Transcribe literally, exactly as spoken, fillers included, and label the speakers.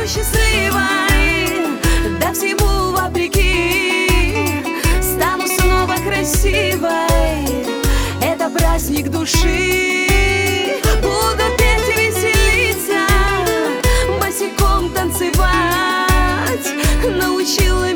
Speaker 1: счастливой, да всему вопреки. Стану снова красивой, это праздник души. Буду петь и веселиться, босиком танцевать научилась